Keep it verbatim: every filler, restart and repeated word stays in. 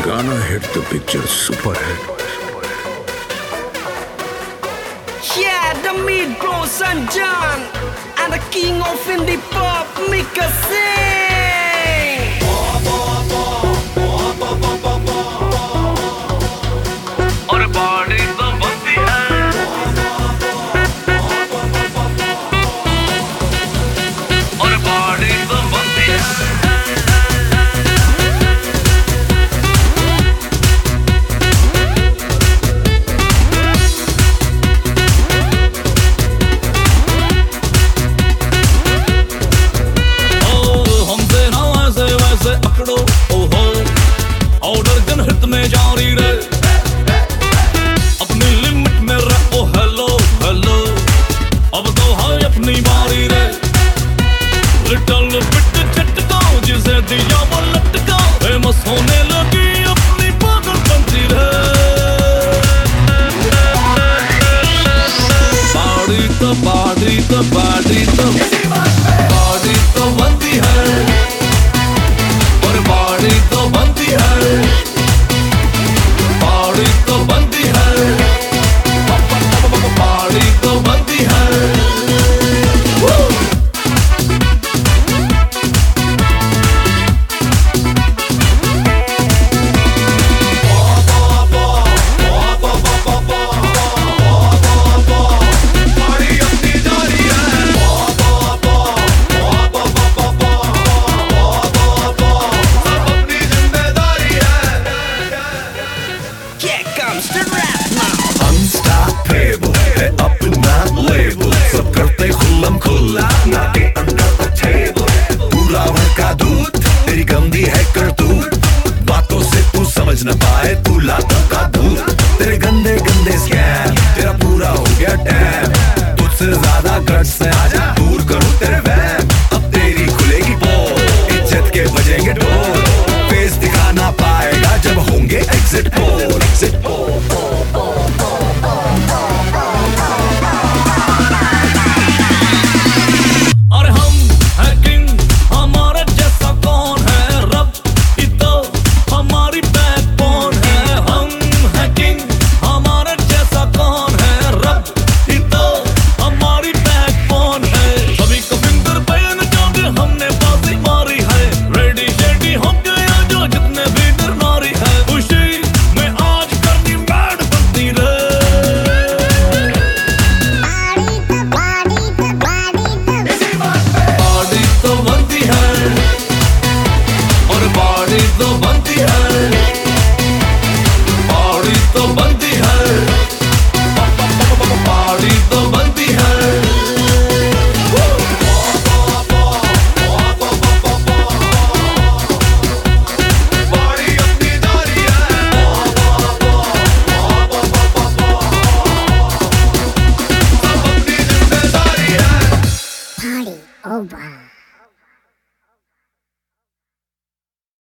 गाना हिट तो picture super hit. Yeah, the mid-grown San John and the king of indie pop, Mika Singh. और body तो बनती है, और बॉडी तो बनती है। ऑर्डर गन हिट में जारी रहे, अपनी लिमिट में रहो। हेलो हेलो अब तो है अपनी बारी रे। लिटिल बिट झटका जिसे दिया वो लटका, फेमस होने लगी अपनी पागल बनती रे। बाड़ी तो बाड़ी तो बाड़ी तो बाड़ी तो बनती है, और बाड़ी तो बनती है, बाड़ी तो बनती है, बाड़ी तो बनती है। Unstoppable है अपना लेबल, सब करते खुल्लम खुल्ला, नाटे अंडर द टेबल। पूरा भर का दूध तेरी गंदी है करतूत, बातों से तू समझ न पाए तू लातों का दूध। तेरे गंदे गंदे स्कैम तेरा पूरा हो गया डैम, तुझसे ज्यादा गट्स से आजा दूर करूं तेरे वैम। अब तेरी खुलेगी पोल, इज्जत के बजेंगे ढोल, फेस दिखा ना पाएगा जब होंगे एग्जिट पोल। एग्जिट पोल तो